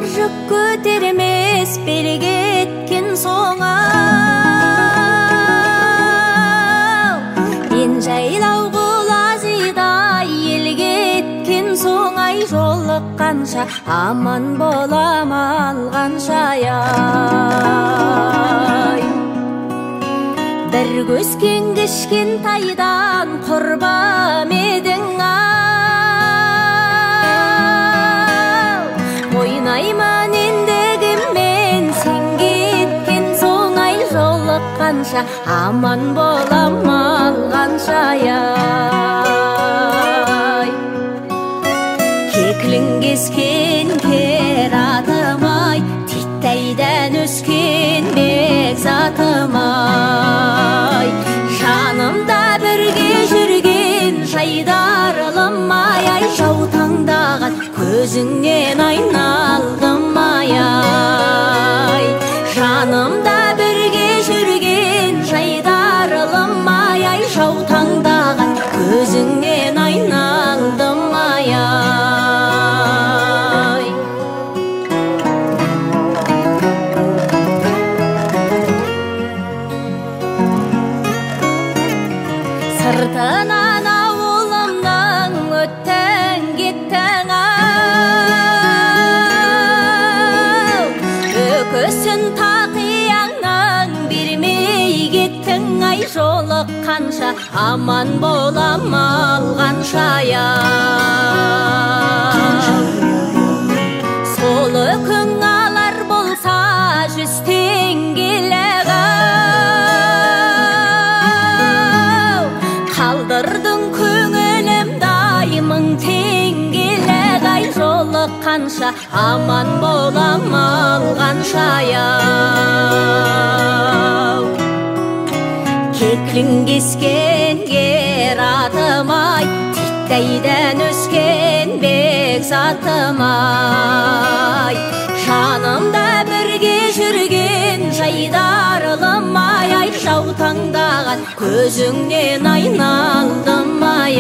жүк көтермес бері кеткен соң мен жайлау құлазидай ел кеткен соң жолыққанша аман болам алғанша бір көскен кішкентайдан құрбам едің ойнаймын ендігіммен сен кеткен соң жолыққанша аман болам алғанша кеклің кескен кер атым-ай титтейден өскен бекзатым-ай жанымда бірге жүрген жайдарылым-ай жаутаңдаған көзіңнен айналдым-ай жанымда бірге жүрген жайдарылым-ай жаутаңдаған көзіңнен айналдым-ай сыртынан ауылымның өттің кеттің өкісін тақияңнан бермей кеттің жолыққанша аман болам алғанша сол үкің алар болса 100 теңгелік қалдырдың көңілімді 1000 теңгелік жолыққанша аман болам алғанша кеклің кескен кер атым-ай титтейден өскен бекзатым-ай жанымда бірге жүрген жайдарылым-ай жаутаңдаған көзіңнен айналдым-ай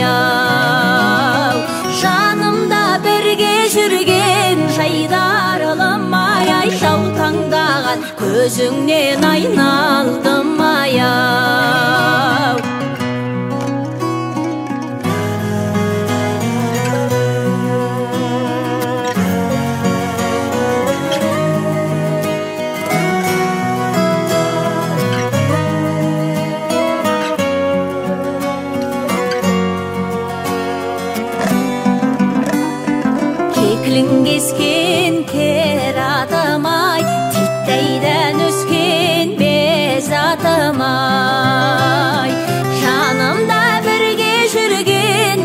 жанымда бірге жүрген жайдарылым-ай жаутаңдаған көзіңнен айналдым-ай кеклің кескен кер атым-ай титтейден өскен бекзатым-ай жанымда бірге жүрген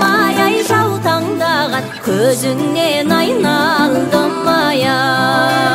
жайдарылым-ай жаутаңдаған көзіңнен айналдым-ай